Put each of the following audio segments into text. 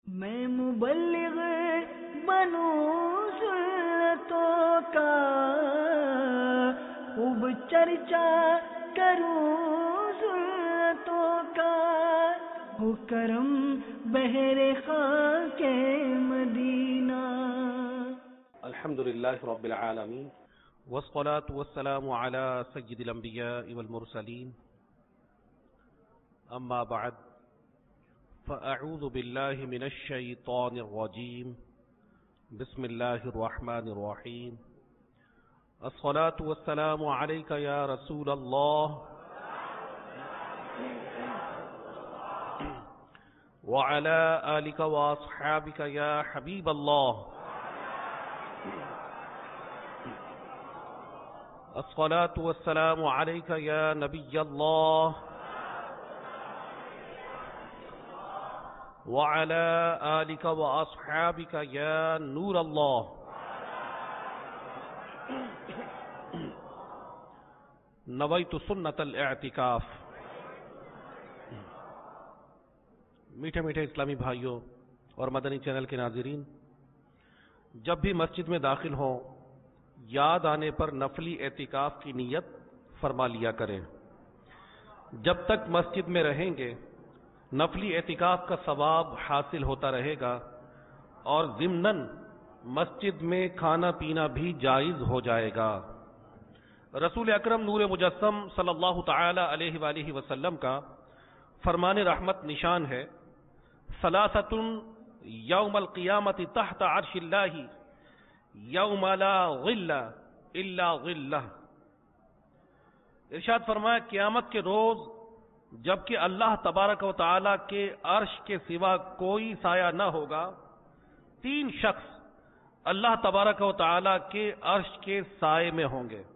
میں مبلغ بنوں سنتوں کا، خوب چرچا کروں سنتوں کا، ہو کرم بہر خاک مدینہ۔ الحمدللہ رب العالمین، والصلاة والسلام على سید الانبیاء والمرسلین، اما بعد فاعوذ باللہ من الشیطان الرجیم، بسم اللہ الرحمن الرحیم۔ الصلاة والسلام علیک یا رسول اللہ وعلى آلک واصحابک یا حبیب اللہ۔ الصلاة والسلام علیک یا نبی اللہ وعلى آلک واصحابک یا نور اللہ۔ نویت سنت الاعتکاف۔ میٹھے میٹھے اسلامی بھائیوں اور مدنی چینل کے ناظرین، جب بھی مسجد میں داخل ہوں یاد آنے پر نفلی اعتکاف کی نیت فرما لیا کریں۔ جب تک مسجد میں رہیں گے نفلی اعتکاف کا ثواب حاصل ہوتا رہے گا، اور ضمناً مسجد میں کھانا پینا بھی جائز ہو جائے گا۔ رسول اکرم نور مجسم صلی اللہ تعالی علیہ وآلہ وسلم کا فرمان رحمت نشان ہے، ثلاثۃ یوم القیامت تحت عرش اللہ یوم لا ظل الا ظلہ۔ ارشاد فرمایا قیامت کے روز جبکہ اللہ تبارک و تعالی کے عرش کے سوا کوئی سایہ نہ ہوگا، تین شخص اللہ تبارک و تعالی کے عرش کے سائے میں ہوں گے۔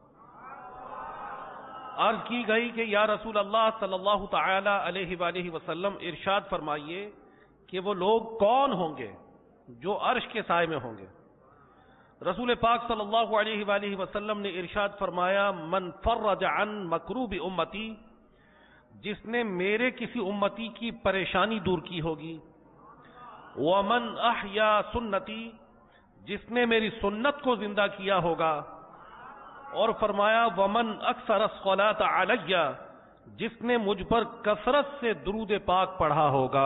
عرض کی گئی کہ یا رسول اللہ صلی اللہ تعالی علیہ وآلہ وسلم ارشاد فرمائیے کہ وہ لوگ کون ہوں گے جو عرش کے سائے میں ہوں گے؟ رسول پاک صلی اللہ علیہ وآلہ وسلم نے ارشاد فرمایا، من فرج عن مکروب امتی، جس نے میرے کسی امتی کی پریشانی دور کی ہوگی، ومن احیا سنتی، جس نے میری سنت کو زندہ کیا ہوگا، اور فرمایا ومن اکثر الصلاۃ علی، جس نے مجھ پر کثرت سے درود پاک پڑھا ہوگا۔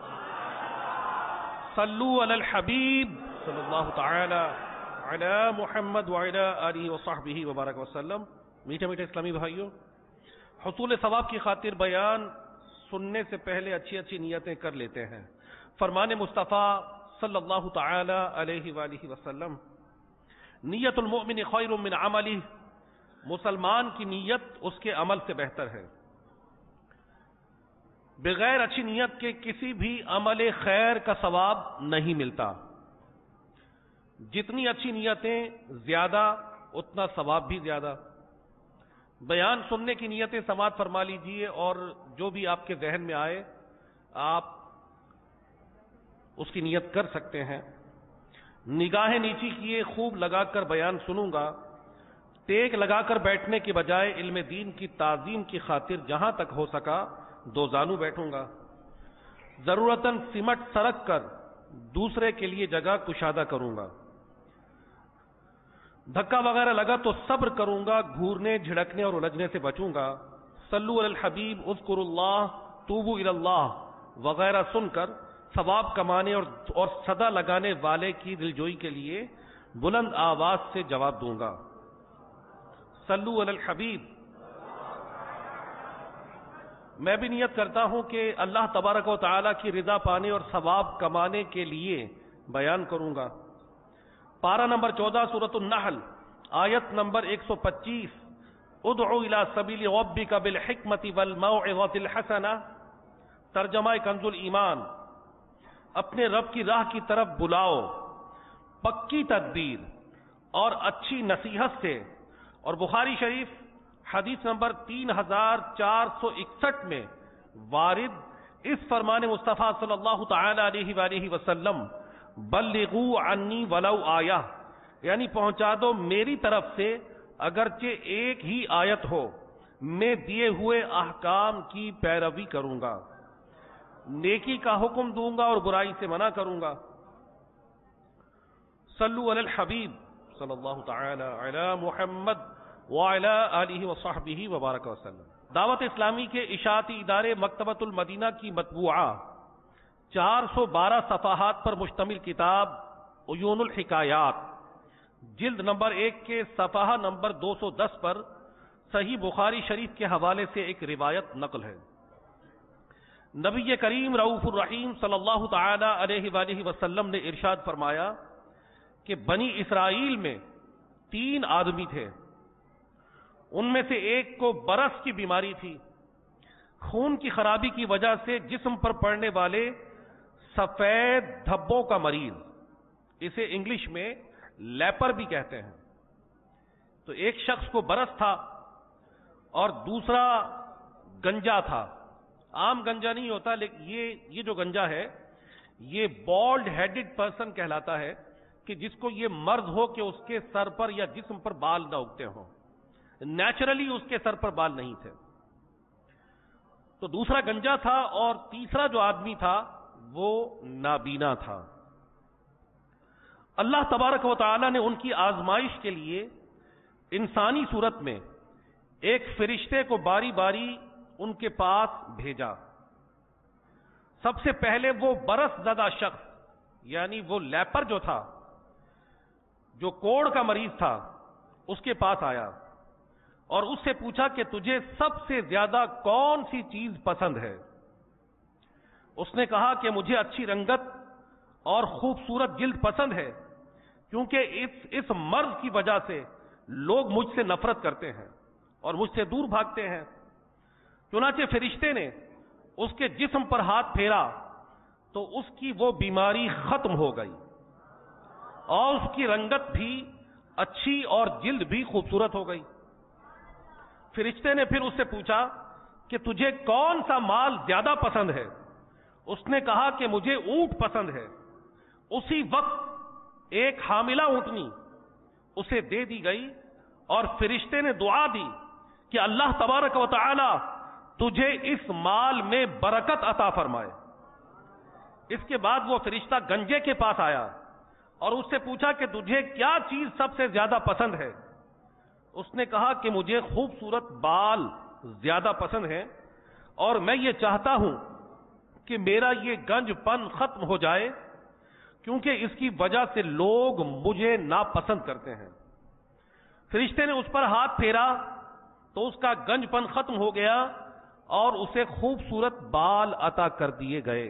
صلو علی الحبیب صلی اللہ تعالی علی محمد وعلی آلہ وصحبہ وبارک وسلم۔ میٹھے میٹھے اسلامی بھائیوں، حصول ثواب کی خاطر بیان سننے سے پہلے اچھی اچھی نیتیں کر لیتے ہیں۔ فرمان مصطفیٰ صلی اللہ تعالی علیہ وآلہ وسلم، نیت المؤمن خیر من عملہ، مسلمان کی نیت اس کے عمل سے بہتر ہے۔ بغیر اچھی نیت کے کسی بھی عمل خیر کا ثواب نہیں ملتا۔ جتنی اچھی نیتیں زیادہ اتنا ثواب بھی زیادہ۔ بیان سننے کی نیتیں سماعت فرما لیجئے، اور جو بھی آپ کے ذہن میں آئے آپ اس کی نیت کر سکتے ہیں۔ نگاہیں نیچی کیے خوب لگا کر بیان سنوں گا، ٹیک لگا کر بیٹھنے کے بجائے علم دین کی تعظیم کی خاطر جہاں تک ہو سکا دو زانو بیٹھوں گا۔ ضرورتاً سمٹ سرک کر دوسرے کے لیے جگہ کشادہ کروں گا۔ دھکا وغیرہ لگا تو صبر کروں گا، گھورنے جھڑکنے اور الجھنے سے بچوں گا۔ صلو علی الحبیب اذکروا اللہ توبوا الی اللہ وغیرہ سن کر ثواب کمانے اور صدا لگانے والے کی دلجوئی کے لیے بلند آواز سے جواب دوں گا۔ صلو علی الحبیب۔ میں بھی نیت کرتا ہوں کہ اللہ تبارک و تعالی کی رضا پانے اور ثواب کمانے کے لیے بیان کروں گا۔ پارہ نمبر 14 سورۃ النحل آیت نمبر 125، ادعو الی سبیل ربک بالحکمۃ والموعظۃ الحسنہ۔ ترجمہ کنز الایمان، اپنے رب کی راہ کی طرف بلاؤ پکی تدبیر اور اچھی نصیحت سے۔ اور بخاری شریف حدیث نمبر 3461 میں وارد اس فرمان مصطفیٰ صلی اللہ تعالی علیہ وآلہ وسلم، بلغوا عنی ولو آیہ، یعنی پہنچا دو میری طرف سے اگرچہ ایک ہی آیت ہو، میں دیے ہوئے احکام کی پیروی کروں گا۔ نیکی کا حکم دوں گا اور برائی سے منع کروں گا. صلو علی الحبیب صلی اللہ تعالی علی محمد وعلی آلہ وصحبہ وبارک وسلم. دعوت اسلامی کے اشاعتی ادارے مکتبۃ المدینہ کی مطبوعہ 412 صفحات پر مشتمل کتاب عیون الحکایات جلد نمبر 1 کے صفحہ نمبر 210 پر صحیح بخاری شریف کے حوالے سے ایک روایت نقل ہے. نبی کریم رؤوف الرحیم صلی اللہ تعالی علیہ وآلہ وسلم نے ارشاد فرمایا کہ بنی اسرائیل میں 3 آدمی تھے. ان میں سے ایک کو برس کی بیماری تھی، خون کی خرابی کی وجہ سے جسم پر پڑنے والے سفید دھبوں کا مریض، اسے انگلش میں لیپر بھی کہتے ہیں. تو ایک شخص کو برس تھا اور دوسرا گنجا تھا. عام گنجا نہیں ہوتا، لیکن یہ جو گنجا ہے یہ بالڈ ہیڈڈ پرسن کہلاتا ہے، کہ جس کو یہ مرض ہو کہ اس کے سر پر یا جسم پر بال نہ اگتے ہوں. نیچرلی اس کے سر پر بال نہیں تھے. تو دوسرا گنجا تھا اور تیسرا جو آدمی تھا وہ نابینا تھا. اللہ تبارک و تعالی نے ان کی آزمائش کے لیے انسانی صورت میں ایک فرشتے کو باری باری ان کے پاس بھیجا. سب سے پہلے وہ برس زدہ شخص یعنی وہ لیپر جو تھا، جو کوڑ کا مریض تھا، اس کے پاس آیا اور اس سے پوچھا کہ تجھے سب سے زیادہ کون سی چیز پسند ہے؟ اس نے کہا کہ مجھے اچھی رنگت اور خوبصورت جلد پسند ہے، کیونکہ اس مرض کی وجہ سے لوگ مجھ سے نفرت کرتے ہیں اور مجھ سے دور بھاگتے ہیں. چنانچہ فرشتے نے اس کے جسم پر ہاتھ پھیرا تو اس کی وہ بیماری ختم ہو گئی اور اس کی رنگت بھی اچھی اور جلد بھی خوبصورت ہو گئی. فرشتے نے پھر اس سے پوچھا کہ تجھے کون سا مال زیادہ پسند ہے؟ اس نے کہا کہ مجھے اونٹ پسند ہے. اسی وقت ایک حاملہ اونٹنی اسے دے دی گئی اور فرشتے نے دعا دی کہ اللہ تبارک و تعالی تجھے اس مال میں برکت عطا فرمائے. اس کے بعد وہ فرشتہ گنجے کے پاس آیا اور اس سے پوچھا کہ تجھے کیا چیز سب سے زیادہ پسند ہے؟ اس نے کہا کہ مجھے خوبصورت بال زیادہ پسند ہیں اور میں یہ چاہتا ہوں کہ میرا یہ گنج پن ختم ہو جائے، کیونکہ اس کی وجہ سے لوگ مجھے ناپسند کرتے ہیں. فرشتے نے اس پر ہاتھ پھیرا تو اس کا گنج پن ختم ہو گیا اور اسے خوبصورت بال عطا کر دیے گئے.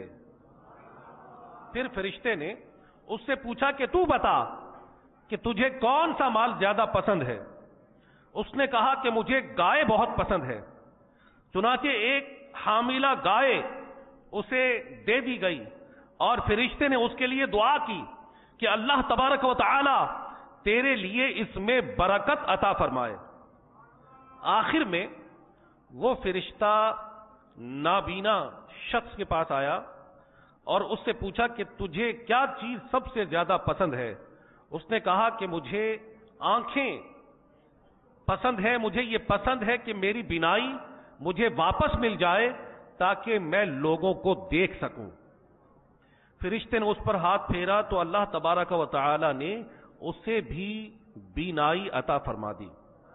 پھر فرشتے نے اس سے پوچھا کہ تو بتا کہ تجھے کون سا مال زیادہ پسند ہے؟ اس نے کہا کہ مجھے گائے بہت پسند ہے. چنانچہ ایک حاملہ گائے اسے دے دی گئی اور فرشتے نے اس کے لیے دعا کی کہ اللہ تبارک و تعالی تیرے لیے اس میں برکت عطا فرمائے. آخر میں وہ فرشتہ نابینا شخص کے پاس آیا اور اس سے پوچھا کہ تجھے کیا چیز سب سے زیادہ پسند ہے؟ اس نے کہا کہ مجھے آنکھیں پسند ہے، مجھے یہ پسند ہے کہ میری بینائی مجھے واپس مل جائے تاکہ میں لوگوں کو دیکھ سکوں. فرشتے نے اس پر ہاتھ پھیرا تو اللہ تبارک و تعالی نے اسے بھی بینائی عطا فرما دی.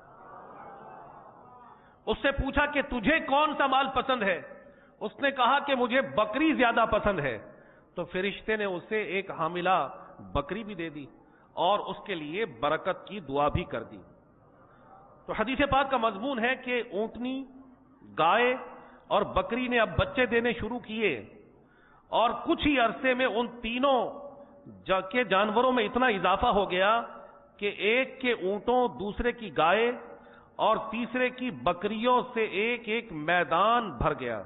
اس سے پوچھا کہ تجھے کون سا مال پسند ہے؟ اس نے کہا کہ مجھے بکری زیادہ پسند ہے. تو فرشتے نے اسے ایک حاملہ بکری بھی دے دی اور اس کے لیے برکت کی دعا بھی کر دی. تو حدیث پاک کا مضمون ہے کہ اونٹنی، گائے اور بکری نے اب بچے دینے شروع کیے اور کچھ ہی عرصے میں ان تینوں کے جانوروں میں اتنا اضافہ ہو گیا کہ ایک کے اونٹوں، دوسرے کی گائے اور تیسرے کی بکریوں سے ایک ایک میدان بھر گیا.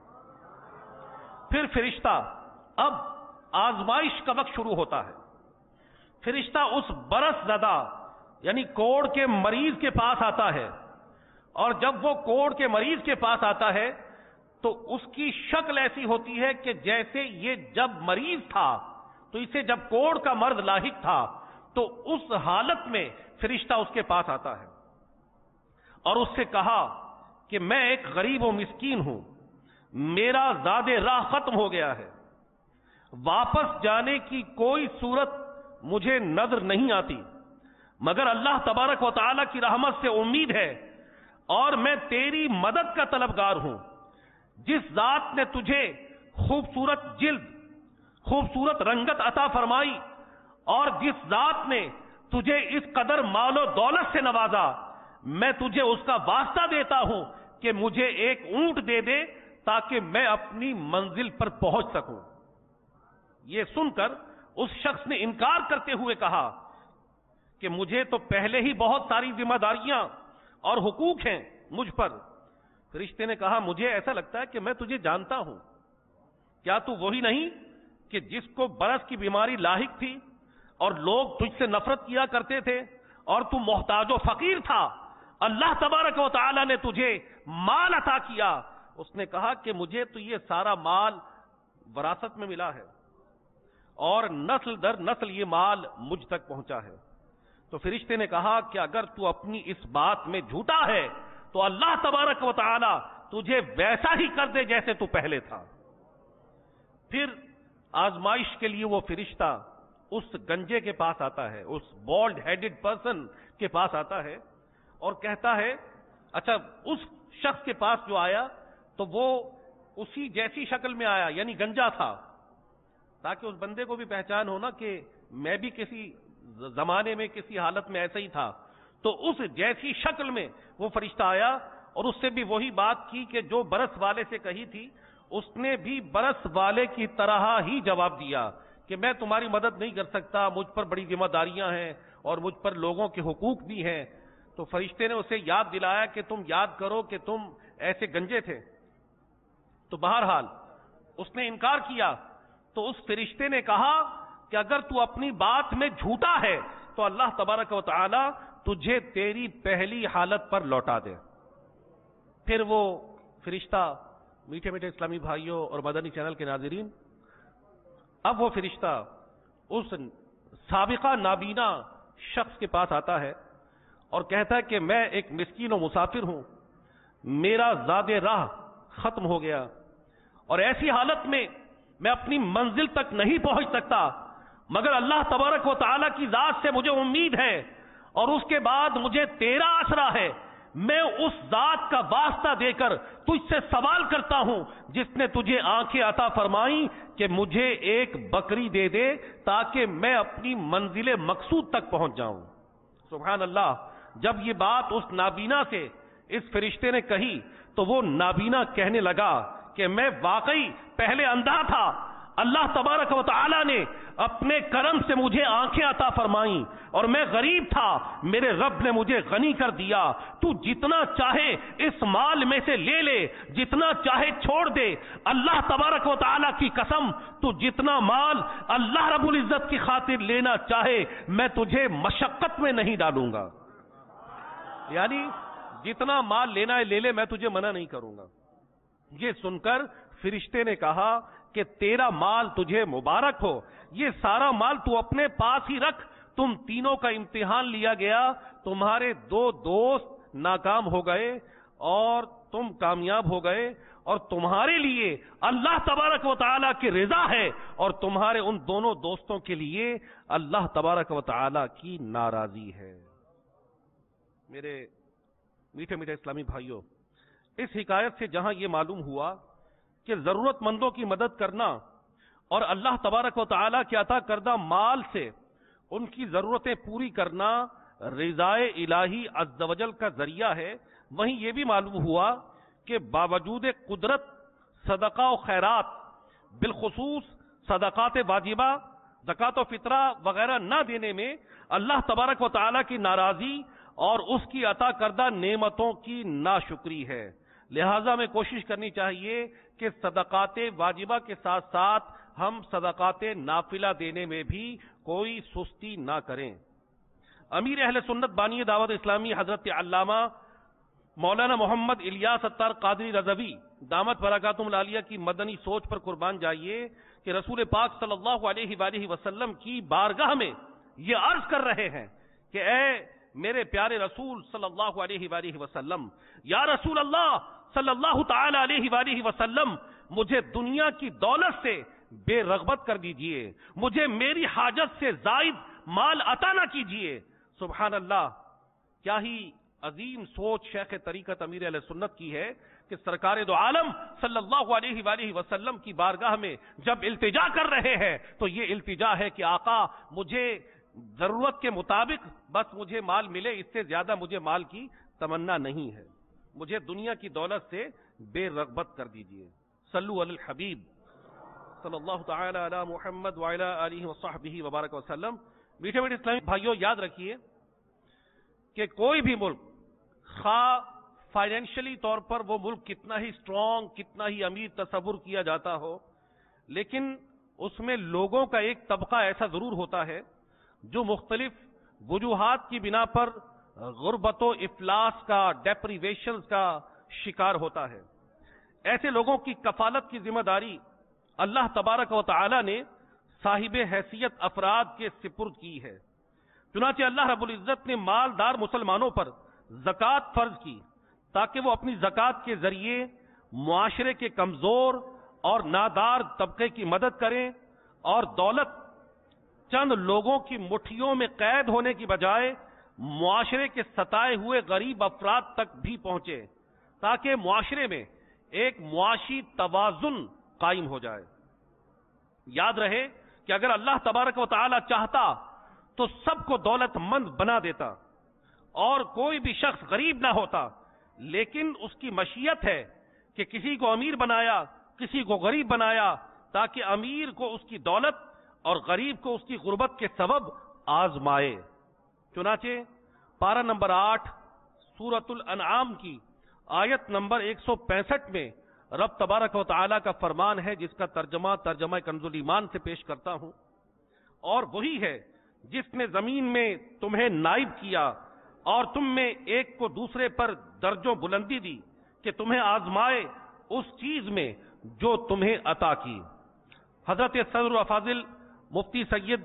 پھر فرشتہ، اب آزمائش کا وقت شروع ہوتا ہے. فرشتہ اس برس زدہ یعنی کوڑ کے مریض کے پاس آتا ہے اور جب وہ کوڑ کے مریض کے پاس آتا ہے تو اس کی شکل ایسی ہوتی ہے کہ جیسے یہ جب مریض تھا تو اسے جب کوڑ کا مرض لاحق تھا تو اس حالت میں فرشتہ اس کے پاس آتا ہے اور اس سے کہا کہ میں ایک غریب و مسکین ہوں، میرا زاد راہ ختم ہو گیا ہے، واپس جانے کی کوئی صورت مجھے نظر نہیں آتی، مگر اللہ تبارک و تعالی کی رحمت سے امید ہے اور میں تیری مدد کا طلبگار ہوں۔ جس ذات نے تجھے خوبصورت جلد، خوبصورت رنگت عطا فرمائی، اور جس ذات نے تجھے اس قدر مال و دولت سے نوازا، میں تجھے اس کا واسطہ دیتا ہوں کہ مجھے ایک اونٹ دے دے تاکہ میں اپنی منزل پر پہنچ سکوں۔ یہ سن کر اس شخص نے انکار کرتے ہوئے کہا کہ مجھے تو پہلے ہی بہت ساری ذمہ داریاں اور حقوق ہیں مجھ پر۔ فرشتے نے کہا مجھے ایسا لگتا ہے کہ میں تجھے جانتا ہوں، کیا تو وہی نہیں کہ جس کو برس کی بیماری لاحق تھی اور لوگ تجھ سے نفرت کیا کرتے تھے اور تو محتاج و فقیر تھا، اللہ تبارک و تعالی نے تجھے مال عطا کیا۔ اس نے کہا کہ مجھے تو یہ سارا مال وراثت میں ملا ہے اور نسل در نسل یہ مال مجھ تک پہنچا ہے۔ تو فرشتے نے کہا کہ اگر تو اپنی اس بات میں جھوٹا ہے تو اللہ تبارک و تعالی تجھے ویسا ہی کر دے جیسے تو پہلے تھا۔ پھر آزمائش کے لیے وہ فرشتہ اس گنجے کے پاس آتا ہے، اس بالڈ ہیڈڈ پرسن کے پاس آتا ہے اور کہتا ہے، اچھا اس شخص کے پاس جو آیا تو وہ اسی جیسی شکل میں آیا، یعنی گنجا تھا، تاکہ اس بندے کو بھی پہچان ہو نا کہ میں بھی کسی زمانے میں کسی حالت میں ایسا ہی تھا۔ تو اس جیسی شکل میں وہ فرشتہ آیا اور اس سے بھی وہی بات کی کہ جو برس والے سے کہی تھی، اس نے بھی برس والے کی طرح ہی جواب دیا کہ میں تمہاری مدد نہیں کر سکتا، مجھ پر بڑی ذمہ داریاں ہیں اور مجھ پر لوگوں کے حقوق بھی ہیں۔ تو فرشتے نے اسے یاد دلایا کہ تم یاد کرو کہ تم ایسے گنجے تھے۔ تو بہرحال اس نے انکار کیا۔ تو اس فرشتے نے کہا کہ اگر تو اپنی بات میں جھوٹا ہے تو اللہ تبارک و تعالی تجھے تیری پہلی حالت پر لوٹا دے۔ پھر وہ فرشتہ، میٹھے میٹھے اسلامی بھائیوں اور مدنی چینل کے ناظرین، اب وہ فرشتہ اس سابقہ نابینا شخص کے پاس آتا ہے اور کہتا ہے کہ میں ایک مسکین و مسافر ہوں، میرا زاد راہ ختم ہو گیا اور ایسی حالت میں میں اپنی منزل تک نہیں پہنچ سکتا، مگر اللہ تبارک و تعالی کی ذات سے مجھے امید ہے اور اس کے بعد مجھے تیرا آسرا ہے۔ میں اس ذات کا واسطہ دے کر تجھ سے سوال کرتا ہوں جس نے تجھے آنکھیں عطا فرمائیں کہ مجھے ایک بکری دے دے تاکہ میں اپنی منزل مقصود تک پہنچ جاؤں۔ سبحان اللہ۔ جب یہ بات اس نابینا سے اس فرشتے نے کہی تو وہ نابینا کہنے لگا کہ میں واقعی پہلے اندھا تھا، اللہ تبارک و تعالی نے اپنے کرم سے مجھے آنکھیں عطا فرمائیں، اور میں غریب تھا، میرے رب نے مجھے غنی کر دیا۔ تو جتنا چاہے اس مال میں سے لے لے، جتنا چاہے چھوڑ دے، اللہ تبارک و تعالی کی قسم، تو جتنا مال اللہ رب العزت کی خاطر لینا چاہے میں تجھے مشقت میں نہیں ڈالوں گا۔ یعنی جتنا مال لینا ہے لے لے، میں تجھے منع نہیں کروں گا۔ یہ سن کر فرشتے نے کہا کہ تیرا مال تجھے مبارک ہو، یہ سارا مال تو اپنے پاس ہی رکھ، تم تینوں کا امتحان لیا گیا، تمہارے 2 دوست ناکام ہو گئے اور تم کامیاب ہو گئے، اور تمہارے لیے اللہ تبارک و تعالیٰ کی رضا ہے اور تمہارے ان دونوں دوستوں کے لیے اللہ تبارک و تعالیٰ کی ناراضی ہے۔ میرے میٹھے میٹھے اسلامی بھائیوں، اس حکایت سے جہاں یہ معلوم ہوا کہ ضرورت مندوں کی مدد کرنا اور اللہ تبارک و تعالیٰ کے عطا کردہ مال سے ان کی ضرورتیں پوری کرنا رضائے الہی عز و جل کا ذریعہ ہے، وہیں یہ بھی معلوم ہوا کہ باوجود قدرت صدقہ و خیرات، بالخصوص صدقات واجبہ، زکوٰۃ و فطرہ وغیرہ نہ دینے میں اللہ تبارک و تعالیٰ کی ناراضی اور اس کی عطا کردہ نعمتوں کی ناشکری ہے۔ لہٰذا میں کوشش کرنی چاہیے کہ صدقات واجبہ کے ساتھ ساتھ ہم صدقات نافلہ دینے میں بھی کوئی سستی نہ کریں۔ امیر اہل سنت بانی دعوت اسلامی حضرت علامہ مولانا محمد الیاس اتار قادری رضوی دامت برکاتہم العالیہ کی مدنی سوچ پر قربان جائیے کہ رسول پاک صلی اللہ علیہ وآلہ وسلم کی بارگاہ میں یہ عرض کر رہے ہیں کہ اے میرے پیارے رسول صلی اللہ علیہ وآلہ وسلم، یا رسول اللہ صلی اللہ تعالی علیہ وآلہ وسلم مجھے دنیا کی دولت سے بے رغبت کر دیجئے، مجھے میری حاجت سے زائد مال عطا نہ کیجئے۔ سبحان اللہ، کیا ہی عظیم سوچ شیخ طریقت امیر اہل سنت کی ہے کہ سرکار دو عالم صلی اللہ علیہ وآلہ وسلم کی بارگاہ میں جب التجا کر رہے ہیں تو یہ التجا ہے کہ آقا مجھے ضرورت کے مطابق بس مجھے مال ملے، اس سے زیادہ مجھے مال کی تمنا نہیں ہے، مجھے دنیا کی دولت سے بے رغبت کر دیجئے۔ صلو علی الحبیب صلی اللہ تعالی علی محمد وعلی آلہ وصحبہ وبارک وسلم۔ میٹھے میٹھے اسلامی بھائیوں، یاد رکھیے کہ کوئی بھی ملک خواہ فائنینشلی طور پر وہ ملک کتنا ہی اسٹرانگ، کتنا ہی امیر تصور کیا جاتا ہو، لیکن اس میں لوگوں کا ایک طبقہ ایسا ضرور ہوتا ہے جو مختلف وجوہات کی بنا پر غربت و افلاس کا، ڈیپریویشنز کا شکار ہوتا ہے۔ ایسے لوگوں کی کفالت کی ذمہ داری اللہ تبارک و تعالی نے صاحب حیثیت افراد کے سپرد کی ہے۔ چنانچہ اللہ رب العزت نے مالدار مسلمانوں پر زکوٰۃ فرض کی تاکہ وہ اپنی زکوٰۃ کے ذریعے معاشرے کے کمزور اور نادار طبقے کی مدد کریں اور دولت چند لوگوں کی مٹھیوں میں قید ہونے کی بجائے معاشرے کے ستائے ہوئے غریب افراد تک بھی پہنچے تاکہ معاشرے میں ایک معاشی توازن قائم ہو جائے۔ یاد رہے کہ اگر اللہ تبارک و تعالی چاہتا تو سب کو دولت مند بنا دیتا اور کوئی بھی شخص غریب نہ ہوتا، لیکن اس کی مشیت ہے کہ کسی کو امیر بنایا، کسی کو غریب بنایا تاکہ امیر کو اس کی دولت اور غریب کو اس کی غربت کے سبب آزمائے۔ چنانچہ پارہ نمبر 8 سورۃ الانعام کی آیت نمبر 165 میں رب تبارک و تعالی کا فرمان ہے، جس کا ترجمہ کنز الایمان سے پیش کرتا ہوں، اور وہی ہے جس نے زمین میں تمہیں نائب کیا اور تم میں ایک کو دوسرے پر درجوں بلندی دی کہ تمہیں آزمائے اس چیز میں جو تمہیں عطا کی۔ حضرت صدر و فاضل مفتی سید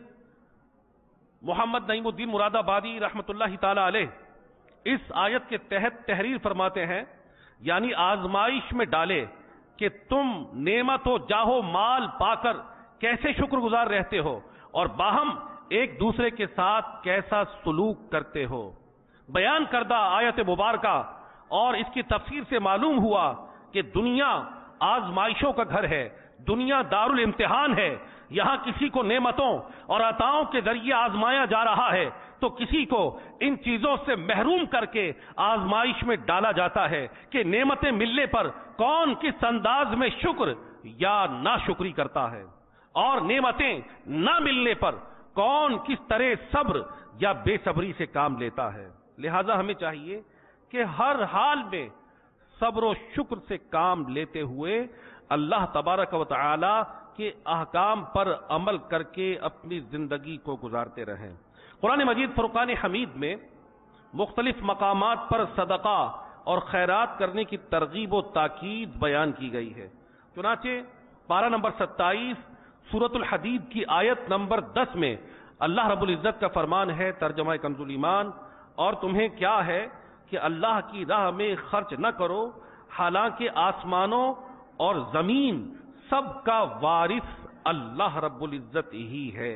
محمد نعیم الدین مراد آبادی رحمت اللہ تعالی علیہ اس آیت کے تحت تحریر فرماتے ہیں، یعنی آزمائش میں ڈالے کہ تم نعمت و جاہو مال پا کر کیسے شکر گزار رہتے ہو اور باہم ایک دوسرے کے ساتھ کیسا سلوک کرتے ہو۔ بیان کردہ آیت مبارکہ اور اس کی تفسیر سے معلوم ہوا کہ دنیا آزمائشوں کا گھر ہے، دنیا دار الامتحان ہے، یہاں کسی کو نعمتوں اور عطاؤں کے ذریعے آزمایا جا رہا ہے تو کسی کو ان چیزوں سے محروم کر کے آزمائش میں ڈالا جاتا ہے کہ نعمتیں ملنے پر کون کس انداز میں شکر یا ناشکری کرتا ہے، اور نعمتیں نہ ملنے پر کون کس طرح صبر یا بے صبری سے کام لیتا ہے۔ لہذا ہمیں چاہیے کہ ہر حال میں صبر و شکر سے کام لیتے ہوئے اللہ تبارک و تعالی کے احکام پر عمل کر کے اپنی زندگی کو گزارتے رہیں۔ قرآن مجید فرقان حمید میں مختلف مقامات پر صدقہ اور خیرات کرنے کی ترغیب و تاکید بیان کی گئی ہے۔ چنانچہ پارہ نمبر 27 سورۃ الحدید کی آیت نمبر 10 میں اللہ رب العزت کا فرمان ہے، ترجمہ کنز الایمان، اور تمہیں کیا ہے کہ اللہ کی راہ میں خرچ نہ کرو حالانکہ آسمانوں اور زمین سب کا وارث اللہ رب العزت ہی ہے۔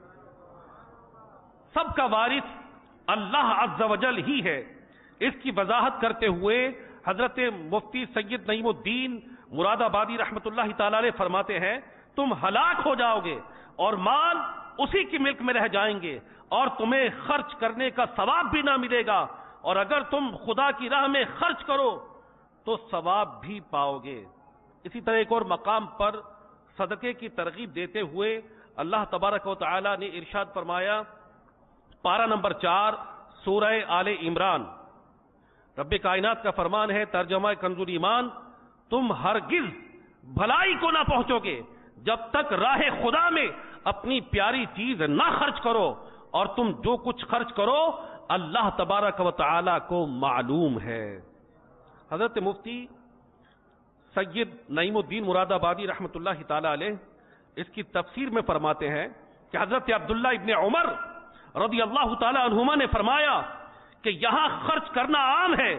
سب کا وارث اللہ عز و جل ہی ہے۔ اس کی وضاحت کرتے ہوئے حضرت مفتی سید نعیم الدین مراد آبادی رحمت اللہ تعالی علیہ فرماتے ہیں، تم ہلاک ہو جاؤ گے اور مال اسی کی ملک میں رہ جائیں گے اور تمہیں خرچ کرنے کا ثواب بھی نہ ملے گا، اور اگر تم خدا کی راہ میں خرچ کرو تو ثواب بھی پاؤ گے۔ اسی طرح ایک اور مقام پر صدقے کی ترغیب دیتے ہوئے اللہ تبارک و تعالی نے ارشاد فرمایا، پارہ نمبر 4 سورہ آل عمران، رب کائنات کا فرمان ہے، ترجمہ کنز الایمان، تم ہرگز بھلائی کو نہ پہنچو گے جب تک راہ خدا میں اپنی پیاری چیز نہ خرچ کرو، اور تم جو کچھ خرچ کرو اللہ تبارک و تعالی کو معلوم ہے۔ حضرت مفتی سید نعیم الدین مراد آبادی رحمت اللہ تعالی علیہ اس کی تفسیر میں فرماتے ہیں کہ حضرت عبداللہ ابن عمر رضی اللہ تعالی عنہما نے فرمایا کہ یہاں خرچ کرنا عام ہے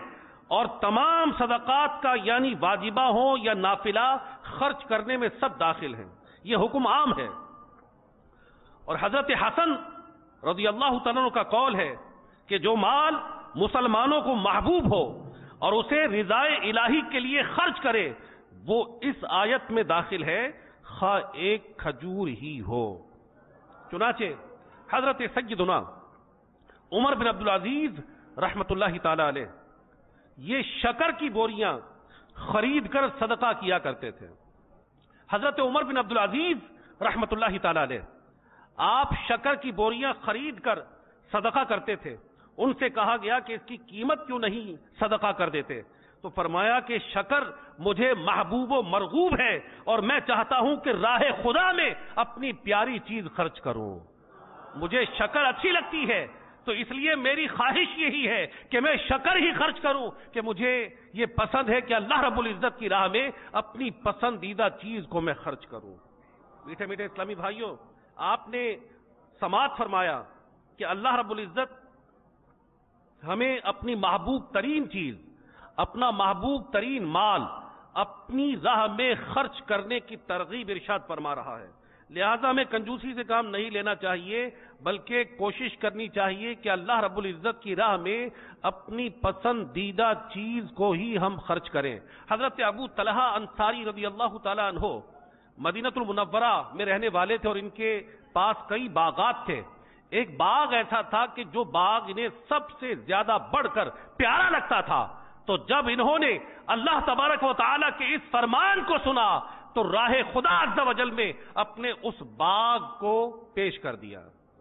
اور تمام صدقات کا یعنی واجبہ ہوں یا نافلہ خرچ کرنے میں سب داخل ہیں، یہ حکم عام ہے۔ اور حضرت حسن رضی اللہ تعالیٰ عنہ کا قول ہے کہ جو مال مسلمانوں کو محبوب ہو اور اسے رضائے الہی کے لیے خرچ کرے وہ اس آیت میں داخل ہے، خواہ ایک کھجور ہی ہو۔ چنانچہ حضرت سیدنا عمر بن عبدالعزیز رحمت اللہ تعالی علیہ یہ شکر کی بوریاں خرید کر صدقہ کیا کرتے تھے۔ حضرت عمر بن عبدالعزیز رحمت اللہ تعالی علیہ آپ شکر کی بوریاں خرید کر صدقہ کرتے تھے۔ ان سے کہا گیا کہ اس کی قیمت کیوں نہیں صدقہ کر دیتے؟ تو فرمایا کہ شکر مجھے محبوب و مرغوب ہے اور میں چاہتا ہوں کہ راہ خدا میں اپنی پیاری چیز خرچ کروں، مجھے شکر اچھی لگتی ہے، تو اس لیے میری خواہش یہی ہے کہ میں شکر ہی خرچ کروں، کہ مجھے یہ پسند ہے کہ اللہ رب العزت کی راہ میں اپنی پسندیدہ چیز کو میں خرچ کروں۔ میٹھے میٹھے اسلامی بھائیوں، آپ نے سماعت فرمایا کہ اللہ رب العزت ہمیں اپنی محبوب ترین چیز، اپنا محبوب ترین مال اپنی راہ میں خرچ کرنے کی ترغیب ارشاد فرما رہا ہے۔ لہذا ہمیں کنجوسی سے کام نہیں لینا چاہیے، بلکہ کوشش کرنی چاہیے کہ اللہ رب العزت کی راہ میں اپنی پسندیدہ چیز کو ہی ہم خرچ کریں۔ حضرت ابو طلحہ انصاری رضی اللہ تعالیٰ عنہ مدینہ المنورہ میں رہنے والے تھے اور ان کے پاس کئی باغات تھے۔ ایک باغ ایسا تھا کہ جو باغ انہیں سب سے زیادہ بڑھ کر پیارا لگتا تھا، تو جب انہوں نے اللہ تبارک و تعالیٰ کے اس فرمان کو سنا تو راہ خدا عز و جل میں اپنے اس باغ کو پیش کر دیا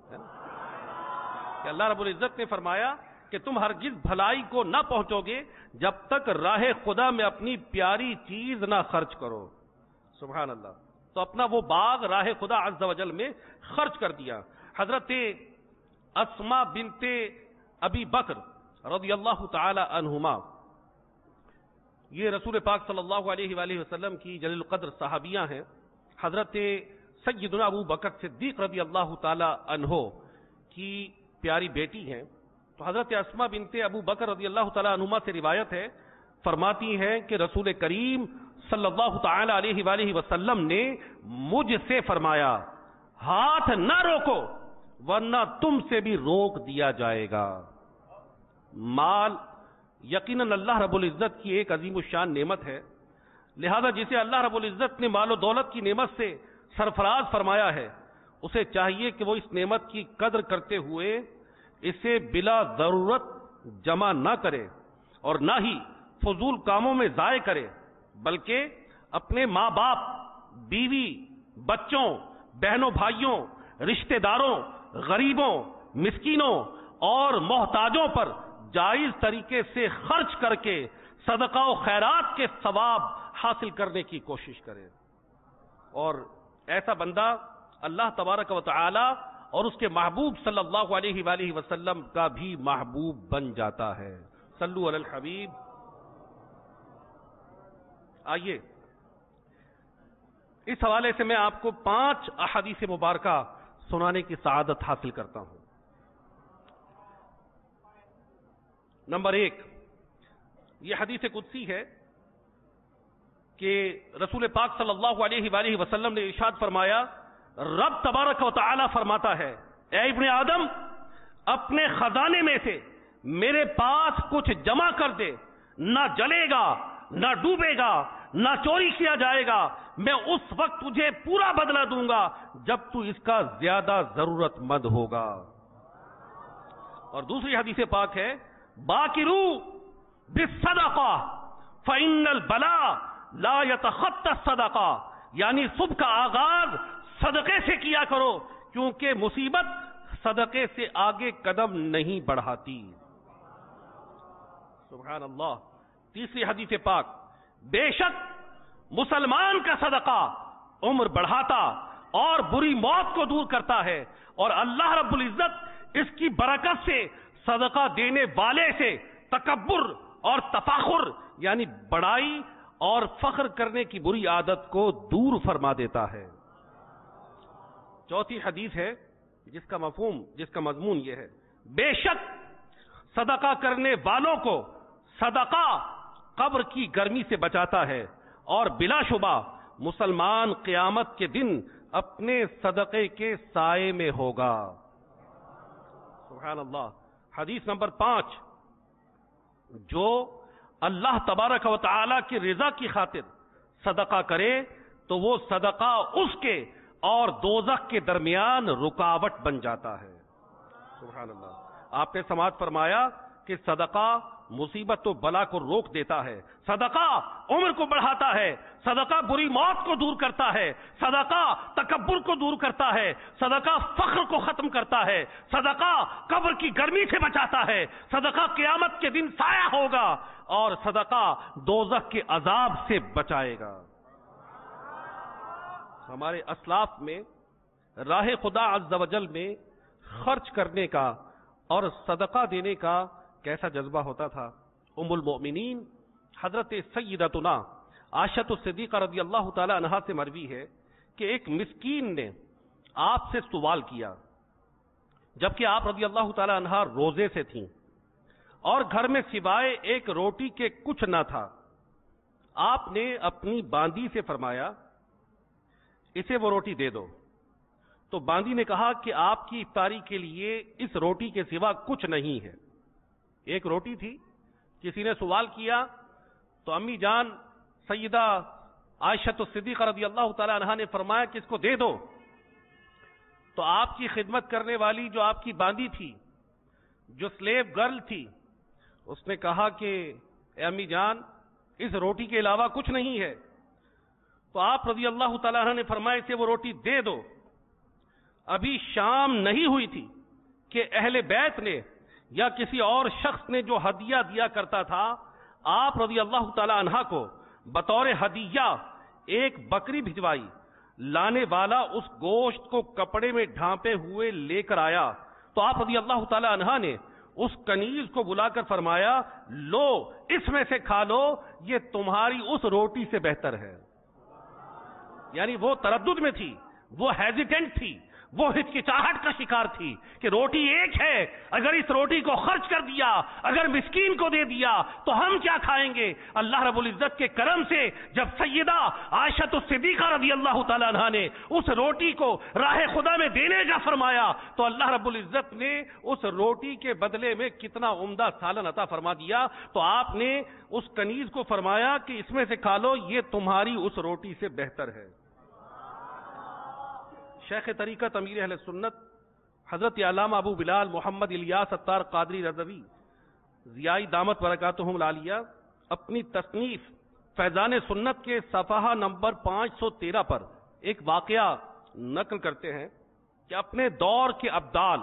کہ اللہ رب العزت نے فرمایا کہ تم ہرگز بھلائی کو نہ پہنچو گے جب تک راہ خدا میں اپنی پیاری چیز نہ خرچ کرو۔ سبحان اللہ۔ تو اپنا وہ باغ راہ خدا عز و جل میں خرچ کر دیا۔ حضرت اسماء بنت ابی بکر رضی اللہ تعالی عنہما یہ رسول پاک صلی اللہ علیہ وآلہ وسلم کی جلیل القدر صحابیاں ہیں۔ حضرت سیدنا ابو بکر صدیق رضی اللہ تعالی عنہ کی پیاری بیٹی ہیں۔ تو حضرت اسماء بنت ابو بکر رضی اللہ تعالی عنہما سے روایت ہے، فرماتی ہیں کہ رسول کریم صلی اللہ تعالی علیہ وآلہ وسلم نے مجھ سے فرمایا ہاتھ نہ روکو ورنہ تم سے بھی روک دیا جائے گا۔ مال یقیناً اللہ رب العزت کی ایک عظیم الشان نعمت ہے، لہذا جسے اللہ رب العزت نے مال و دولت کی نعمت سے سرفراز فرمایا ہے اسے چاہیے کہ وہ اس نعمت کی قدر کرتے ہوئے اسے بلا ضرورت جمع نہ کرے اور نہ ہی فضول کاموں میں ضائع کرے، بلکہ اپنے ماں باپ، بیوی، بچوں، بہنوں بھائیوں، رشتہ داروں، غریبوں، مسکینوں اور محتاجوں پر جائز طریقے سے خرچ کر کے صدقہ و خیرات کے ثواب حاصل کرنے کی کوشش کرے، اور ایسا بندہ اللہ تبارک و تعالی اور اس کے محبوب صلی اللہ علیہ وآلہ وسلم کا بھی محبوب بن جاتا ہے۔ صلو علی الحبیب۔ آئیے اس حوالے سے میں آپ کو 5 احادیث مبارکہ سنانے کی سعادت حاصل کرتا ہوں۔ نمبر 1، یہ حدیث قدسی ہے کہ رسول پاک صلی اللہ علیہ وآلہ وسلم نے ارشاد فرمایا، رب تبارک و تعالی فرماتا ہے، اے ابن آدم اپنے خزانے میں سے میرے پاس کچھ جمع کر دے، نہ جلے گا، نہ ڈوبے گا، نہ چوری کیا جائے گا، میں اس وقت تجھے پورا بدلہ دوں گا جب تو اس کا زیادہ ضرورت مند ہوگا۔ اور دوسری حدیث پاک ہے، باکروا بالصدقہ فإن البلاء لا يتخطى الصدقہ، یعنی صبح کا آغاز صدقے سے کیا کرو کیونکہ مصیبت صدقے سے آگے قدم نہیں بڑھاتی۔ سبحان اللہ۔ تیسری حدیث پاک، بے شک مسلمان کا صدقہ عمر بڑھاتا اور بری موت کو دور کرتا ہے، اور اللہ رب العزت اس کی برکت سے صدقہ دینے والے سے تکبر اور تفاخر یعنی بڑائی اور فخر کرنے کی بری عادت کو دور فرما دیتا ہے۔ چوتھی حدیث ہے جس کا مفہوم، جس کا مضمون یہ ہے، بے شک صدقہ کرنے والوں کو صدقہ قبر کی گرمی سے بچاتا ہے اور بلا شبہ مسلمان قیامت کے دن اپنے صدقے کے سائے میں ہوگا. سبحان اللہ. حدیث نمبر 5، جو اللہ تبارک و تعالی کی رضا کی خاطر صدقہ کرے تو وہ صدقہ اس کے اور دوزخ کے درمیان رکاوٹ بن جاتا ہے. سبحان اللہ. آپ نے سماعت فرمایا کہ صدقہ مصیبت و بلا کو روک دیتا ہے، صدقہ عمر کو بڑھاتا ہے، صدقہ بری موت کو دور کرتا ہے، صدقہ تکبر کو دور کرتا ہے، صدقہ فخر کو ختم کرتا ہے، صدقہ قبر کی گرمی سے بچاتا ہے، صدقہ قیامت کے دن سایہ ہوگا اور صدقہ دوزخ کے عذاب سے بچائے گا. ہمارے اسلاف میں راہ خدا عز و جل میں خرچ کرنے کا اور صدقہ دینے کا کیسا جذبہ ہوتا تھا. ام المؤمنین حضرت سیدتنا عائشہ صدیقہ رضی اللہ تعالی عنہا سے مروی ہے کہ ایک مسکین نے آپ سے سوال کیا جبکہ آپ رضی اللہ تعالی عنہا روزے سے تھیں اور گھر میں سوائے ایک روٹی کے کچھ نہ تھا. آپ نے اپنی باندی سے فرمایا اسے وہ روٹی دے دو. تو باندی نے کہا کہ آپ کی افطاری کے لیے اس روٹی کے سوا کچھ نہیں ہے. ایک روٹی تھی. کسی نے سوال کیا تو امی جان سیدہ عائشہ صدیقہ رضی اللہ تعالی عنہا نے فرمایا کہ اس کو دے دو. تو آپ کی خدمت کرنے والی جو آپ کی باندی تھی، جو سلیو گرل تھی، اس نے کہا کہ اے امی جان اس روٹی کے علاوہ کچھ نہیں ہے. تو آپ رضی اللہ تعالی عنہ نے فرمایا اسے وہ روٹی دے دو. ابھی شام نہیں ہوئی تھی کہ اہل بیت نے یا کسی اور شخص نے جو ہدیہ دیا کرتا تھا آپ رضی اللہ تعالی عنہ کو بطور ہدیہ ایک بکری بھجوائی. لانے والا اس گوشت کو کپڑے میں ڈھانپے ہوئے لے کر آیا تو آپ رضی اللہ تعالی عنہ نے اس کنیز کو بلا کر فرمایا لو اس میں سے کھا لو، یہ تمہاری اس روٹی سے بہتر ہے. یعنی وہ تردد میں تھی، وہ ہیزیٹنٹ تھی، وہ ہچکچاہٹ کا شکار تھی کہ روٹی ایک ہے، اگر اس روٹی کو خرچ کر دیا، اگر مسکین کو دے دیا تو ہم کیا کھائیں گے. اللہ رب العزت کے کرم سے جب سیدہ عائشہ صدیقہ رضی اللہ تعالی عنہا نے اس روٹی کو راہ خدا میں دینے کا فرمایا تو اللہ رب العزت نے اس روٹی کے بدلے میں کتنا عمدہ سالن عطا فرما دیا. تو آپ نے اس کنیز کو فرمایا کہ اس میں سے کھا لو، یہ تمہاری اس روٹی سے بہتر ہے. شیخ طریقت امیر اہل سنت حضرت علامہ ابو بلال محمد الیاس اتار قادری رضوی ضیائی دامت برکاتہم العالیہ اپنی تصنیف فیضان سنت کے صفحہ نمبر 513 پر ایک واقعہ نقل کرتے ہیں کہ اپنے دور کے ابدال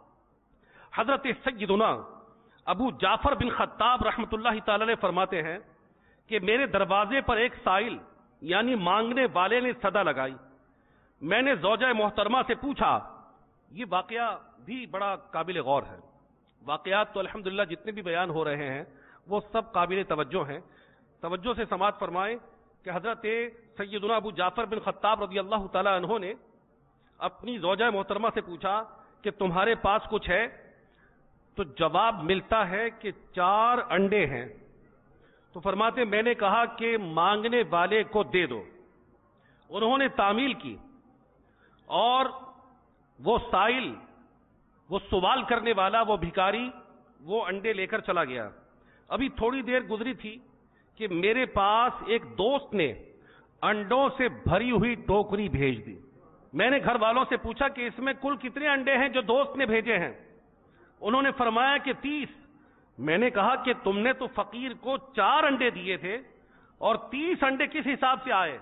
حضرت سیدنا ابو جعفر بن خطاب رحمۃ اللہ تعالی علیہ فرماتے ہیں کہ میرے دروازے پر ایک سائل یعنی مانگنے والے نے صدا لگائی. میں نے زوجہ محترمہ سے پوچھا، یہ واقعہ بھی بڑا قابل غور ہے. واقعات تو الحمدللہ جتنے بھی بیان ہو رہے ہیں وہ سب قابل توجہ ہیں. توجہ سے سماعت فرمائیں کہ حضرت سیدنا ابو جعفر بن خطاب رضی اللہ تعالی عنہ نے اپنی زوجہ محترمہ سے پوچھا کہ تمہارے پاس کچھ ہے؟ تو جواب ملتا ہے کہ 4 انڈے ہیں. تو فرماتے میں نے کہا کہ مانگنے والے کو دے دو. انہوں نے تعمیل کی اور وہ سائل، وہ سوال کرنے والا، وہ بھکاری وہ انڈے لے کر چلا گیا. ابھی تھوڑی دیر گزری تھی کہ میرے پاس ایک دوست نے انڈوں سے بھری ہوئی ٹوکری بھیج دی. میں نے گھر والوں سے پوچھا کہ اس میں کل کتنے انڈے ہیں جو دوست نے بھیجے ہیں؟ انہوں نے فرمایا کہ 30. میں نے کہا کہ تم نے تو فقیر کو 4 انڈے دیے تھے اور 30 انڈے کس حساب سے آئے؟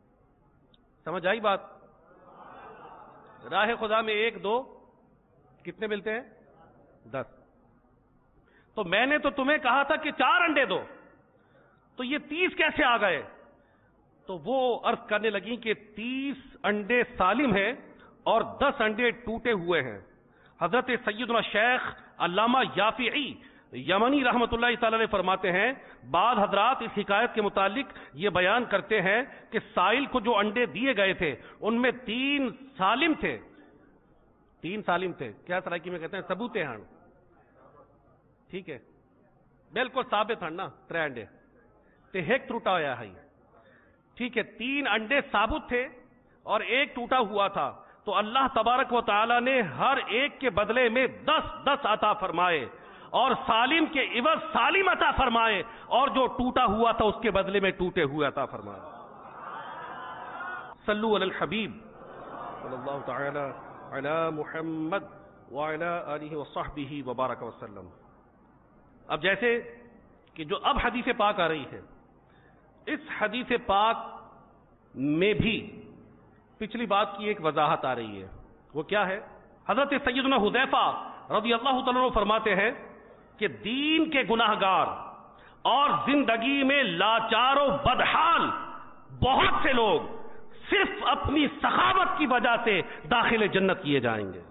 سمجھ آئی بات؟ راہ خدا میں 1 2 کتنے ملتے ہیں؟ 10. تو میں نے تو تمہیں کہا تھا کہ 4 انڈے دو، تو یہ 30 کیسے آ گئے؟ تو وہ عرض کرنے لگی کہ 30 انڈے سالم ہیں اور 10 انڈے ٹوٹے ہوئے ہیں. حضرت سیدنا شیخ علامہ یافعی یمنی رحمت اللہ تعالی علیہ فرماتے ہیں بعض حضرات اس حکایت کے متعلق یہ بیان کرتے ہیں کہ سائل کو جو انڈے دیے گئے تھے ان میں 3 سالم تھے. 3 سالم تھے. کیا سرائکی میں کہتے ہیں؟ ثبوت ہن. ٹھیک ہے. بالکل ثابت ہن نا 3 انڈے تے ایک ٹوٹا ہوا ہے. ٹھیک ہے 3 انڈے ثابت تھے اور ایک ٹوٹا ہوا تھا, تو اللہ تبارک و تعالی نے ہر ایک کے بدلے میں 10 عطا فرمائے اور سالم کے عوض سالم عطا فرمائے, اور جو ٹوٹا ہوا تھا اس کے بدلے میں ٹوٹے ہوئے عطا فرمائے. صلو علی الحبیب صلی اللہ تعالی علی محمد وعلی آلہ وصحبہ وبارک وسلم. اب جیسے کہ جو اب حدیث پاک آ رہی ہے, اس حدیث پاک میں بھی پچھلی بات کی ایک وضاحت آ رہی ہے. وہ کیا ہے؟ حضرت سیدنا حذیفہ رضی اللہ تعالیٰ عنہ فرماتے ہیں کہ دین کے گناہگار اور زندگی میں لاچار و بدحال بہت سے لوگ صرف اپنی سخاوت کی وجہ سے داخل جنت کیے جائیں گے.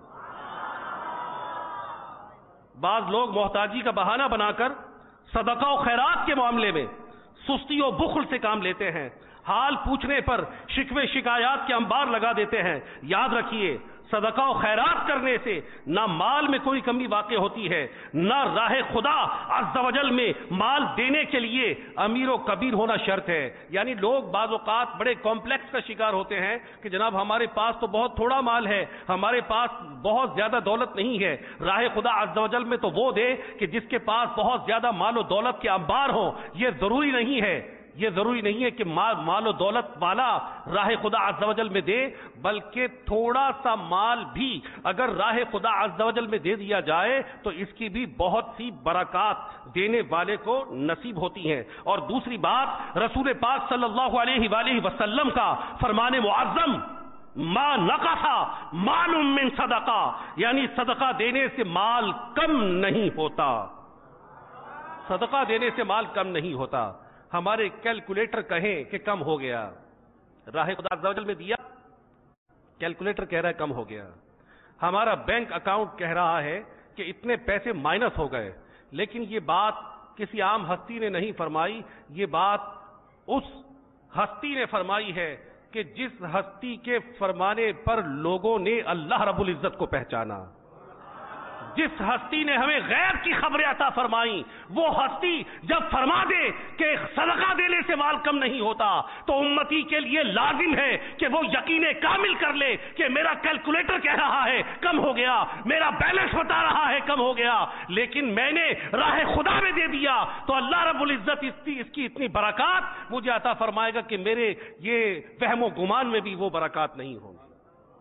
بعض لوگ محتاجی کا بہانہ بنا کر صدقہ و خیرات کے معاملے میں سستی و بخل سے کام لیتے ہیں, حال پوچھنے پر شکوے شکایات کے انبار لگا دیتے ہیں. یاد رکھیے صدقہ و خیرات کرنے سے نہ مال میں کوئی کمی واقع ہوتی ہے, نہ راہ خدا عز و جل میں مال دینے کے لیے امیر و کبیر ہونا شرط ہے. یعنی لوگ بعض اوقات بڑے کمپلیکس کا شکار ہوتے ہیں کہ جناب ہمارے پاس تو بہت تھوڑا مال ہے, ہمارے پاس بہت زیادہ دولت نہیں ہے. راہ خدا عز و جل میں تو وہ دے کہ جس کے پاس بہت زیادہ مال و دولت کے انبار ہوں. یہ ضروری نہیں ہے, یہ ضروری نہیں ہے کہ مال و دولت والا راہ خدا عز و جل میں دے, بلکہ تھوڑا سا مال بھی اگر راہ خدا عز و جل میں دے دیا جائے تو اس کی بھی بہت سی برکات دینے والے کو نصیب ہوتی ہیں. اور دوسری بات, رسول پاک صلی اللہ علیہ وآلہ وسلم کا فرمان معظم ما نقص مال من صدقہ, یعنی صدقہ دینے سے مال کم نہیں ہوتا, صدقہ دینے سے مال کم نہیں ہوتا. ہمارے کیلکولیٹر کہیں کہ کم ہو گیا, راہ خدا عز و جل میں دیا, کیلکولیٹر کہہ رہا ہے کم ہو گیا. ہمارا بینک اکاؤنٹ کہہ رہا ہے کہ اتنے پیسے مائنس ہو گئے, لیکن یہ بات کسی عام ہستی نے نہیں فرمائی, یہ بات اس ہستی نے فرمائی ہے کہ جس ہستی کے فرمانے پر لوگوں نے اللہ رب العزت کو پہچانا, جس ہستی نے ہمیں غیب کی خبریں عطا فرمائیں, وہ ہستی جب فرما دے کہ صدقہ دینے سے مال کم نہیں ہوتا تو امتی کے لیے لازم ہے کہ وہ یقین کامل کر لے کہ میرا کیلکولیٹر کہہ رہا ہے کم ہو گیا, میرا بیلنس بتا رہا ہے کم ہو گیا, لیکن میں نے راہ خدا میں دے دیا تو اللہ رب العزت اس کی اتنی برکات مجھے عطا فرمائے گا کہ میرے یہ وہم و گمان میں بھی وہ برکات نہیں ہوں گی.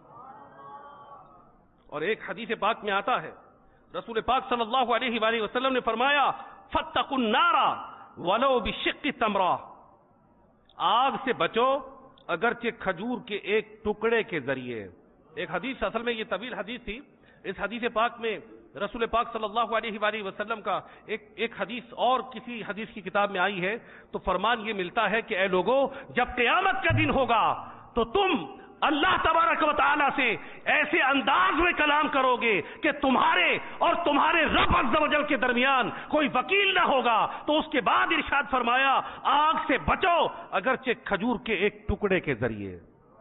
اور ایک حدیث پاک میں آتا ہے, رسول پاک صلی اللہ علیہ وآلہ وسلم نے فرمایا فاتقوا النار ولو بشق تمرہ, آگ سے بچو اگرچہ کھجور کے ایک ٹکڑے کے ذریعے. ایک حدیث, اصل میں یہ طویل حدیث تھی, اس حدیث پاک میں رسول پاک صلی اللہ علیہ وآلہ وسلم کا ایک حدیث اور کسی حدیث کی کتاب میں آئی ہے, تو فرمان یہ ملتا ہے کہ اے لوگو جب قیامت کا دن ہوگا تو تم اللہ تبارک و تعالی سے ایسے انداز میں کلام کرو گے کہ تمہارے اور تمہارے رب عز و جل کے درمیان کوئی وکیل نہ ہوگا. تو اس کے بعد ارشاد فرمایا آگ سے بچو اگرچہ کھجور کے ایک ٹکڑے کے ذریعے.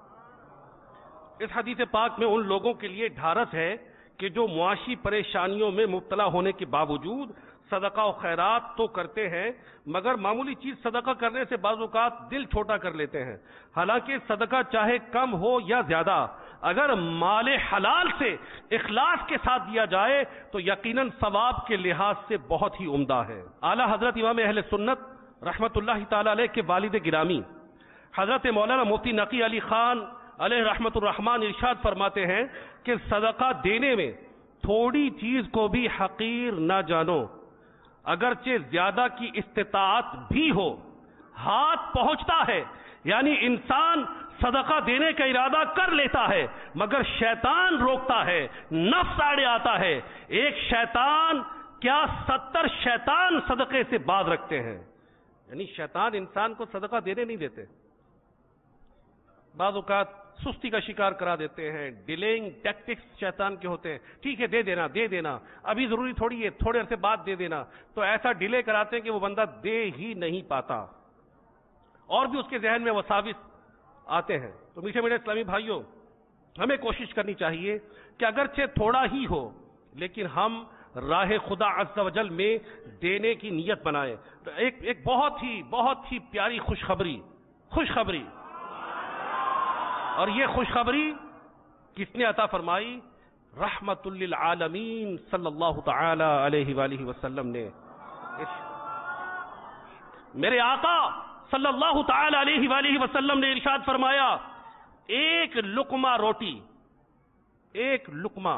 اس حدیث پاک میں ان لوگوں کے لیے ڈھارس ہے کہ جو معاشی پریشانیوں میں مبتلا ہونے کے باوجود صدقہ و خیرات تو کرتے ہیں, مگر معمولی چیز صدقہ کرنے سے بعض اوقات دل چھوٹا کر لیتے ہیں. حالانکہ صدقہ چاہے کم ہو یا زیادہ, اگر مال حلال سے اخلاص کے ساتھ دیا جائے تو یقیناً ثواب کے لحاظ سے بہت ہی عمدہ ہے. اعلیٰ حضرت امام اہل سنت رحمت اللہ تعالی علیہ کے والد گرامی حضرت مولانا مفتی نقی علی خان علیہ رحمت الرحمن ارشاد فرماتے ہیں کہ صدقہ دینے میں تھوڑی چیز کو بھی حقیر نہ جانو, اگرچہ زیادہ کی استطاعت بھی ہو. ہاتھ پہنچتا ہے, یعنی انسان صدقہ دینے کا ارادہ کر لیتا ہے مگر شیطان روکتا ہے, نفس آڑے آتا ہے. ایک شیطان کیا 70 شیطان صدقے سے باز رکھتے ہیں, یعنی شیطان انسان کو صدقہ دینے نہیں دیتے. بعض اوقات سستی کا شکار کرا دیتے ہیں, ڈیلنگ ٹیکٹکس شیطان کے ہوتے ہیں. ٹھیک ہے دے دینا, ابھی ضروری تھوڑی ہے, تھوڑے عرصے بعد دے دینا. تو ایسا ڈیلے کراتے ہیں کہ وہ بندہ دے ہی نہیں پاتا, اور بھی اس کے ذہن میں وساوس آتے ہیں. تو میٹھے میٹھے اسلامی بھائیوں, ہمیں کوشش کرنی چاہیے کہ اگرچہ تھوڑا ہی ہو لیکن ہم راہ خدا عز و جل میں دینے کی نیت بنائیں. تو ایک بہت ہی پیاری خوشخبری اور یہ خوشخبری کس نے عطا فرمائی؟ رحمت للعالمین صلی اللہ تعالی علیہ وآلہ وسلم نے. میرے آقا صلی اللہ تعالی علیہ وآلہ وسلم نے ارشاد فرمایا، ایک لقمہ روٹی، ایک لقمہ،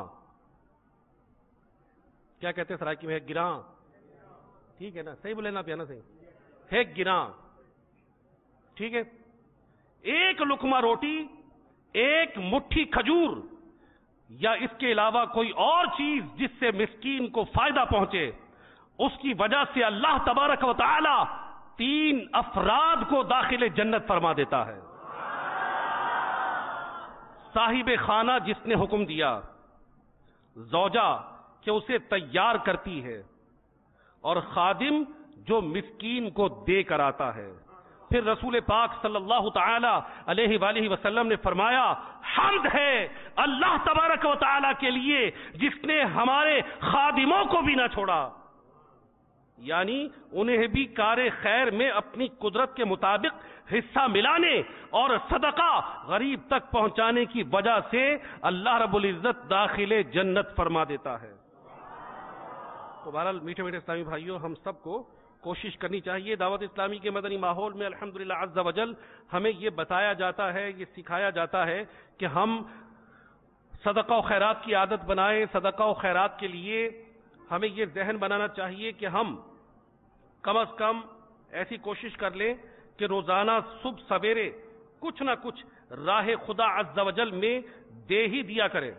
کیا کہتے ہیں سرائکی میں؟ گراں، ٹھیک ہے نا؟ صحیح بولے نا پیانا صحیح ہے، گراں، ٹھیک ہے. ایک لقمہ روٹی، ایک مٹھی کھجور، یا اس کے علاوہ کوئی اور چیز جس سے مسکین کو فائدہ پہنچے، اس کی وجہ سے اللہ تبارک و تعالی 3 افراد کو داخل جنت فرما دیتا ہے. صاحب خانہ جس نے حکم دیا، زوجہ کہ اسے تیار کرتی ہے، اور خادم جو مسکین کو دے کر آتا ہے. پھر رسول پاک صلی اللہ تعالی علیہ وآلہ وسلم نے فرمایا، حمد ہے اللہ تبارک و تعالی کے لیے جس نے ہمارے خادموں کو بھی نہ چھوڑا، یعنی انہیں بھی کار خیر میں اپنی قدرت کے مطابق حصہ ملانے اور صدقہ غریب تک پہنچانے کی وجہ سے اللہ رب العزت داخل جنت فرما دیتا ہے. تو بہرحال میٹھے میٹھے اسلامی بھائیوں، ہم سب کو کوشش کرنی چاہیے. دعوت اسلامی کے مدنی ماحول میں الحمدللہ عز و جل ہمیں یہ بتایا جاتا ہے، یہ سکھایا جاتا ہے کہ ہم صدقہ و خیرات کی عادت بنائیں. صدقہ و خیرات کے لیے ہمیں یہ ذہن بنانا چاہیے کہ ہم کم از کم ایسی کوشش کر لیں کہ روزانہ صبح سویرے کچھ نہ کچھ راہ خدا عز و جل میں دے ہی دیا کریں.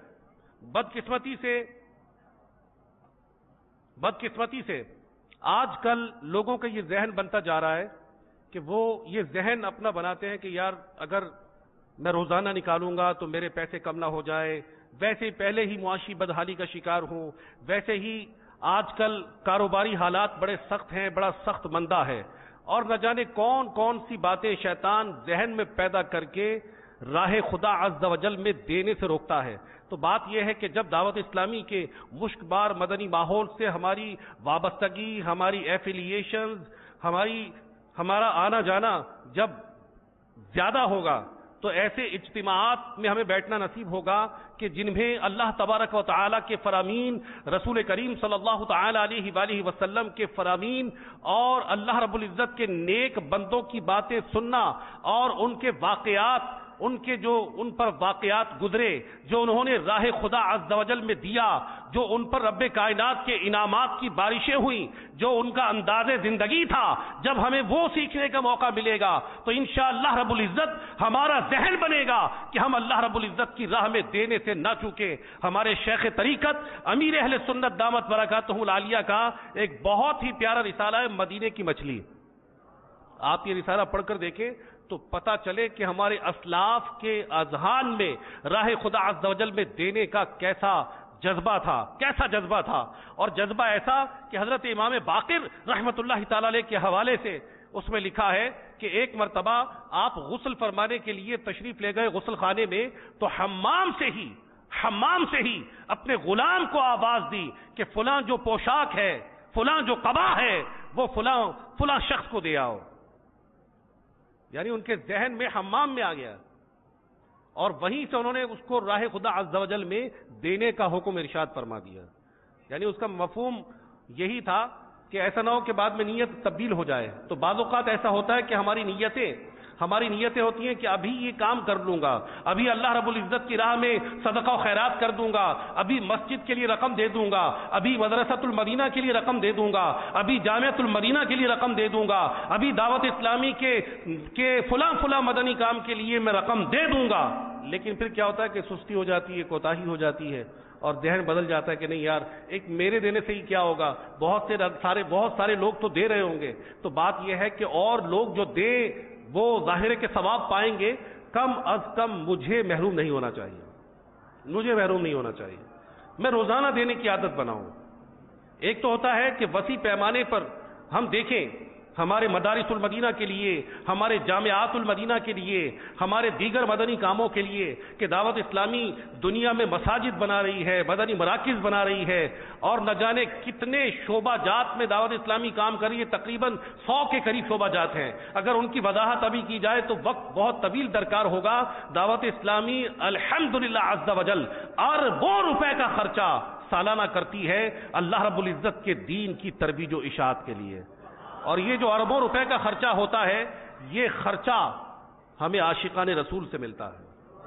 بدقسمتی سے آج کل لوگوں کا یہ ذہن بنتا جا رہا ہے کہ وہ یہ ذہن اپنا بناتے ہیں کہ یار اگر میں روزانہ نکالوں گا تو میرے پیسے کم نہ ہو جائے، ویسے ہی پہلے ہی معاشی بدحالی کا شکار ہوں، ویسے ہی آج کل کاروباری حالات بڑے سخت ہیں، بڑا سخت مندہ ہے، اور نہ جانے کون کون سی باتیں شیطان ذہن میں پیدا کر کے راہ خدا عز و جل میں دینے سے روکتا ہے. تو بات یہ ہے کہ جب دعوت اسلامی کے مشک بار مدنی ماحول سے ہماری وابستگی، ہماری ایفیلیشنز، ہمارا آنا جانا جب زیادہ ہوگا تو ایسے اجتماعات میں ہمیں بیٹھنا نصیب ہوگا کہ جن میں اللہ تبارک و تعالیٰ کے فرامین، رسول کریم صلی اللہ تعالی علیہ وآلہ وسلم کے فرامین اور اللہ رب العزت کے نیک بندوں کی باتیں سننا اور ان کے واقعات، ان پر واقعات گزرے جو انہوں نے راہ خدا عز و جل میں دیا، جو ان پر رب کائنات کے انعامات کی بارشیں ہوئیں، جو ان کا انداز زندگی تھا، جب ہمیں وہ سیکھنے کا موقع ملے گا تو انشاءاللہ رب العزت ہمارا ذہن بنے گا کہ ہم اللہ رب العزت کی راہ میں دینے سے نہ چوکیں. ہمارے شیخ طریقت امیر اہل سنت دامت برکاتہ العالیہ کا ایک بہت ہی پیارا رسالہ ہے مدینے کی مچھلی. آپ یہ رسالہ پڑھ کر دیکھیں تو پتا چلے کہ ہمارے اسلاف کے اذہان میں راہ خدا عز و جل میں دینے کا کیسا جذبہ تھا، اور جذبہ ایسا کہ حضرت امام باقر رحمت اللہ تعالی علیہ کے حوالے سے اس میں لکھا ہے کہ ایک مرتبہ آپ غسل فرمانے کے لیے تشریف لے گئے غسل خانے میں، تو حمام سے ہی اپنے غلام کو آواز دی کہ فلاں جو پوشاک ہے، فلاں جو قبا ہے، وہ فلاں شخص کو دے آؤ. یعنی ان کے ذہن میں حمام میں آ گیا، اور وہیں سے انہوں نے اس کو راہ خدا عز و جل میں دینے کا حکم ارشاد فرما دیا. یعنی اس کا مفہوم یہی تھا کہ ایسا نہ ہو کہ بعد میں نیت تبدیل ہو جائے. تو بعض اوقات ایسا ہوتا ہے کہ ہماری نیتیں ہوتی ہیں کہ ابھی یہ کام کر لوں گا، ابھی اللہ رب العزت کی راہ میں صدقہ و خیرات کر دوں گا، ابھی مسجد کے لیے رقم دے دوں گا، ابھی مدرسۃ المدینہ کے لیے رقم دے دوں گا، ابھی جامعۃ المدینہ کے لیے رقم دے دوں گا، ابھی دعوت اسلامی کے فلاں مدنی کام کے لیے میں رقم دے دوں گا. لیکن پھر کیا ہوتا ہے کہ سستی ہو جاتی ہے، کوتاہی ہو جاتی ہے، اور ذہن بدل جاتا ہے کہ نہیں یار ایک میرے دینے سے ہی کیا ہوگا، بہت سارے لوگ تو دے رہے ہوں گے. تو بات یہ ہے کہ اور لوگ جو دے وہ ظاہر کے ثواب پائیں گے، کم از کم مجھے محروم نہیں ہونا چاہیے. میں روزانہ دینے کی عادت بناؤں. ایک تو ہوتا ہے کہ وسیع پیمانے پر ہم دیکھیں ہمارے مدارس المدینہ کے لیے، ہمارے جامعات المدینہ کے لیے، ہمارے دیگر مدنی کاموں کے لیے کہ دعوت اسلامی دنیا میں مساجد بنا رہی ہے، مدنی مراکز بنا رہی ہے، اور نہ جانے کتنے شعبہ جات میں دعوت اسلامی کام کر رہی ہے، تقریباً 100 کے قریب شعبہ جات ہیں۔ اگر ان کی وضاحت ابھی کی جائے تو وقت بہت طویل درکار ہوگا۔ دعوت اسلامی الحمدللہ عز و جل اربوں روپے کا خرچہ سالانہ کرتی ہے اللہ رب العزت کے دین کی ترویج و اشاعت کے لیے، اور یہ جو اربوں روپے کا خرچہ ہوتا ہے، یہ خرچہ ہمیں عاشقان رسول سے ملتا ہے۔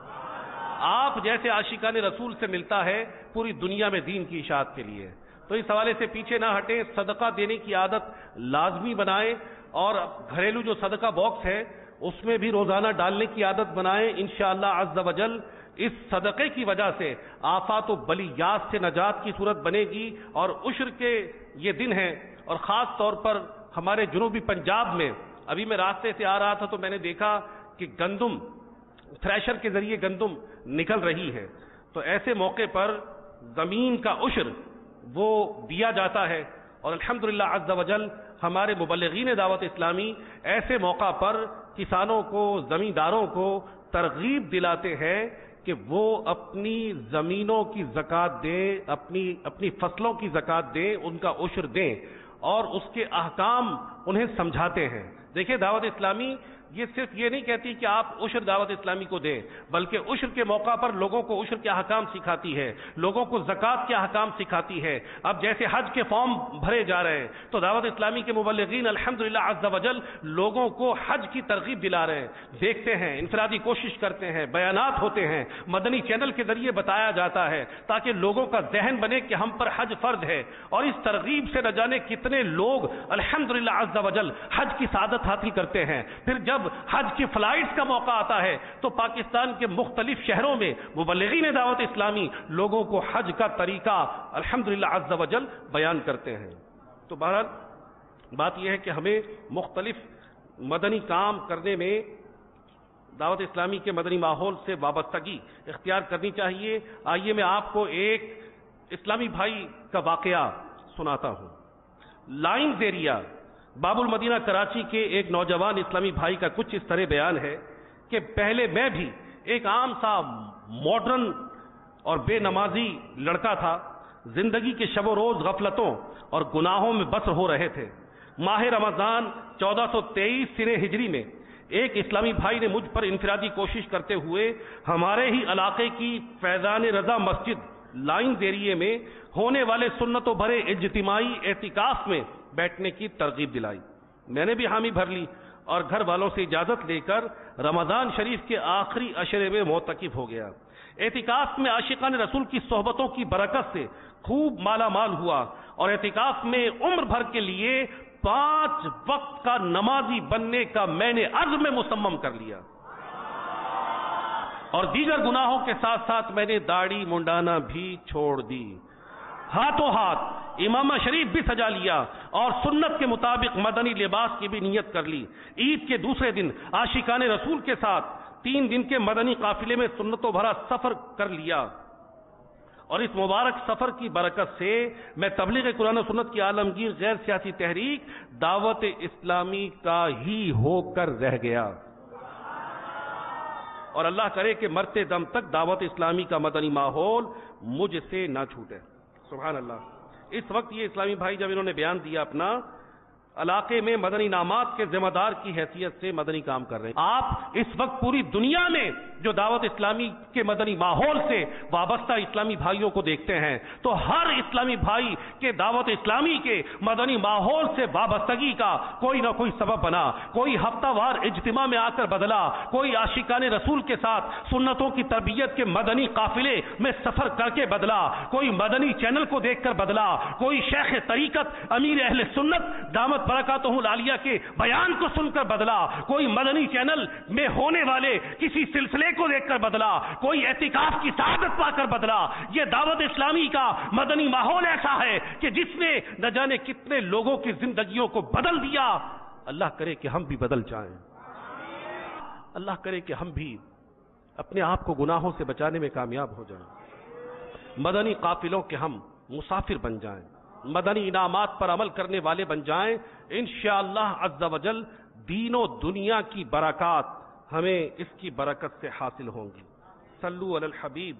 آپ جیسے عاشقان رسول سے ملتا ہے پوری دنیا میں دین کی اشاعت کے لیے۔ تو اس حوالے سے پیچھے نہ ہٹیں، صدقہ دینے کی عادت لازمی بنائیں، اور گھریلو جو صدقہ باکس ہے اس میں بھی روزانہ ڈالنے کی عادت بنائیں۔ انشاءاللہ عز و جل اس صدقے کی وجہ سے آفات و بلیات سے نجات کی صورت بنے گی۔ اور عشر کے یہ دن ہیں، اور خاص طور پر ہمارے جنوبی پنجاب میں، ابھی میں راستے سے آ رہا تھا تو میں نے دیکھا کہ گندم تھریشر کے ذریعے گندم نکل رہی ہے، تو ایسے موقع پر زمین کا عشر وہ دیا جاتا ہے، اور الحمدللہ عز و جل ہمارے مبلغین دعوت اسلامی ایسے موقع پر کسانوں کو، زمینداروں کو ترغیب دلاتے ہیں کہ وہ اپنی زمینوں کی زکوٰۃ دیں، اپنی فصلوں کی زکوٰۃ دیں، ان کا عشر دیں، اور اس کے احکام انہیں سمجھاتے ہیں۔ دیکھیں دعوت اسلامی یہ صرف یہ نہیں کہتی کہ آپ عشر دعوت اسلامی کو دیں، بلکہ عشر کے موقع پر لوگوں کو عشر کے احکام سکھاتی ہے، لوگوں کو زکوٰۃ کے احکام سکھاتی ہے۔ اب جیسے حج کے فارم بھرے جا رہے ہیں تو دعوت اسلامی کے مبلغین الحمدللہ عز و جل لوگوں کو حج کی ترغیب دلا رہے ہیں، دیکھتے ہیں، انفرادی کوشش کرتے ہیں، بیانات ہوتے ہیں، مدنی چینل کے ذریعے بتایا جاتا ہے تاکہ لوگوں کا ذہن بنے کہ ہم پر حج فرض ہے، اور اس ترغیب سے نہ جانے کتنے لوگ الحمدللہ عز و جل حج کی سعادت حاصل کرتے ہیں۔ پھر جب حج کی فلائٹس کا موقع آتا ہے تو پاکستان کے مختلف شہروں میں مبلغین دعوت اسلامی لوگوں کو حج کا طریقہ الحمدللہ عز و جل بیان کرتے ہیں۔ تو بہرحال بات یہ ہے کہ ہمیں مختلف مدنی کام کرنے میں دعوت اسلامی کے مدنی ماحول سے وابستگی اختیار کرنی چاہیے۔ آئیے میں آپ کو ایک اسلامی بھائی کا واقعہ سناتا ہوں۔ لائنز ایریا باب المدینہ کراچی کے ایک نوجوان اسلامی بھائی کا کچھ اس طرح بیان ہے کہ پہلے میں بھی ایک عام سا ماڈرن اور بے نمازی لڑکا تھا، زندگی کے شب و روز غفلتوں اور گناہوں میں بسر ہو رہے تھے۔ ماہ رمضان 1423 سنہ ہجری میں ایک اسلامی بھائی نے مجھ پر انفرادی کوشش کرتے ہوئے ہمارے ہی علاقے کی فیضان رضا مسجد لائنز ایریے میں ہونے والے سنتوں بھرے اجتماعی اعتکاف میں بیٹھنے کی ترغیب دلائی۔ میں نے بھی حامی بھر لی اور گھر والوں سے اجازت لے کر رمضان شریف کے آخری عشرے میں معتکف ہو گیا۔ اعتکاف میں عاشقان رسول کی صحبتوں کی برکت سے خوب مالا مال ہوا، اور اعتکاف میں عمر بھر کے لیے 5 وقت کا نمازی بننے کا میں نے عزم مصمم کر لیا، اور دیگر گناہوں کے ساتھ ساتھ میں نے داڑھی منڈانا بھی چھوڑ دی۔ ہاتھوں ہاتھ امامہ شریف بھی سجا لیا اور سنت کے مطابق مدنی لباس کی بھی نیت کر لی۔ عید کے دوسرے دن عاشقان رسول کے ساتھ 3 دن کے مدنی قافلے میں سنتوں بھرا سفر کر لیا، اور اس مبارک سفر کی برکت سے میں تبلیغ قرآن و سنت کی عالمگیر غیر سیاسی تحریک دعوت اسلامی کا ہی ہو کر رہ گیا، اور اللہ کرے کہ مرتے دم تک دعوت اسلامی کا مدنی ماحول مجھ سے نہ چھوٹے۔ سبحان اللہ۔ اس وقت یہ اسلامی بھائی جب انہوں نے بیان دیا اپنا، علاقے میں مدنی انعامات کے ذمہ دار کی حیثیت سے مدنی کام کر رہے ہیں۔ آپ اس وقت پوری دنیا میں جو دعوت اسلامی کے مدنی ماحول سے وابستہ اسلامی بھائیوں کو دیکھتے ہیں تو ہر اسلامی بھائی کے دعوت اسلامی کے مدنی ماحول سے وابستگی کا کوئی نہ کوئی سبب بنا، کوئی ہفتہ وار اجتماع میں آ کر بدلا، کوئی عاشقان رسول کے ساتھ سنتوں کی تربیت کے مدنی قافلے میں سفر کر کے بدلا، کوئی مدنی چینل کو دیکھ کر بدلا، کوئی شیخ طریقت امیر اہل سنت دامت برکاتہ العالیہ کے بیان کو سن کر بدلا، کوئی مدنی چینل میں ہونے والے کسی سلسلے کو دیکھ کر بدلا، کوئی اعتکاف کی سعادت پا کر بدلا۔ یہ دعوت اسلامی کا مدنی ماحول ایسا ہے کہ جس نے نہ جانے کتنے لوگوں کی زندگیوں کو بدل دیا۔ اللہ کرے کہ ہم بھی بدل جائیں، اللہ کرے کہ ہم بھی اپنے آپ کو گناہوں سے بچانے میں کامیاب ہو جائیں، مدنی قافلوں کے ہم مسافر بن جائیں۔ مدنی انعامات پر عمل کرنے والے بن جائیں، انشاءاللہ عز و جل دین و دنیا کی برکات ہمیں اس کی برکت سے حاصل ہوں گی۔ صلو علی الحبیب۔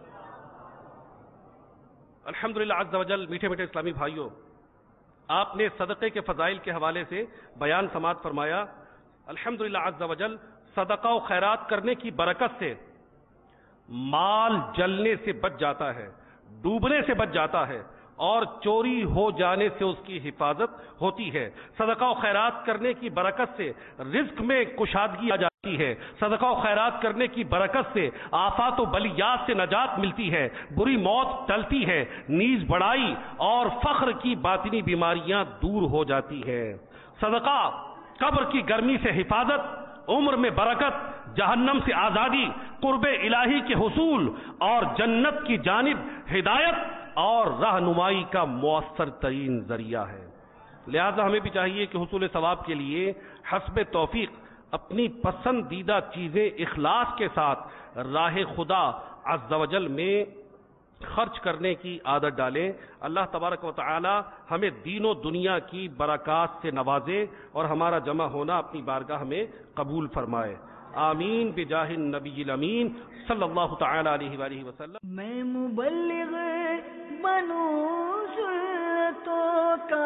الحمدللہ عز و جل، میٹھے میٹھے اسلامی بھائیوں، آپ نے صدقے کے فضائل کے حوالے سے بیان سماعت فرمایا۔ الحمدللہ عز و جل، صدقہ و خیرات کرنے کی برکت سے مال جلنے سے بچ جاتا ہے، ڈوبنے سے بچ جاتا ہے، اور چوری ہو جانے سے اس کی حفاظت ہوتی ہے۔ صدقہ و خیرات کرنے کی برکت سے رزق میں کشادگی آ جاتی ہے۔ صدقہ و خیرات کرنے کی برکت سے آفات و بلیات سے نجات ملتی ہے، بری موت ٹلتی ہے، نیز بڑائی اور فخر کی باطنی بیماریاں دور ہو جاتی ہے۔ صدقہ قبر کی گرمی سے حفاظت، عمر میں برکت، جہنم سے آزادی، قرب الہی کے حصول اور جنت کی جانب ہدایت اور رہنمائی کا مؤثر ترین ذریعہ ہے۔ لہذا ہمیں بھی چاہیے کہ حصول ثواب کے لیے حسب توفیق اپنی پسندیدہ چیزیں اخلاص کے ساتھ راہ خدا عز و جل میں خرچ کرنے کی عادت ڈالیں۔ اللہ تبارک و تعالی ہمیں دین و دنیا کی برکات سے نوازے اور ہمارا جمع ہونا اپنی بارگاہ میں قبول فرمائے۔ آمین بجاہ النبی الامین صلی اللہ تعالی علیہ وآلہ وسلم۔ میں مبلغ بنوں سنتوں کا،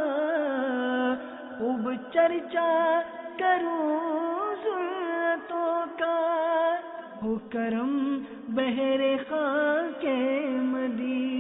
خوب چرچا کروں سنتوں کا، ہو کرم بہر خاک مدینہ۔